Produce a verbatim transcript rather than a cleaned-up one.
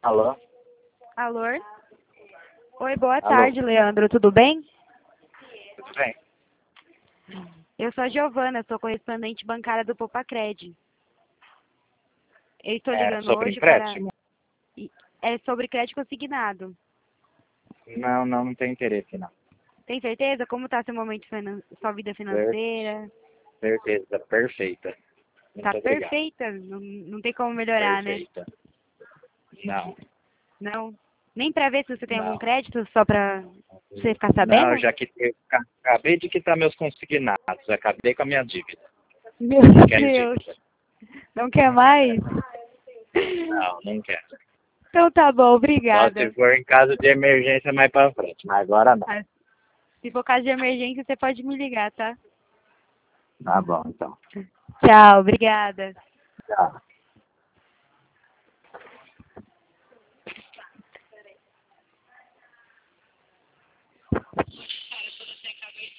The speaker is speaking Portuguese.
Alô? Alô? Oi, boa Alô? tarde, Leandro. Tudo bem? Tudo bem? Eu sou a Giovana, sou correspondente bancária do Popacred. Eu estou É ligando sobre hoje para... empréstimo? É sobre crédito consignado. Não, não, não tem interesse, não. Tem certeza? Como está seu momento, finan... sua vida Cer- financeira? Certeza, perfeita. Muito Tá obrigado. perfeita? Não, não tem como melhorar, né? Perfeita. Não, Não? Nem para ver se você tem algum não. crédito, só para você ficar Não, eu sabendo? já que eu ca- acabei de quitar meus consignados, acabei com a minha dívida. Meu Não quero Deus! dívida. Não quer mais? Não, não quero. Então tá bom, Só obrigada. se for em caso de emergência mais pra frente, mas agora não. Ah, se for caso de emergência, você pode me ligar, tá? Tá bom, então. Tchau, obrigada. Tchau.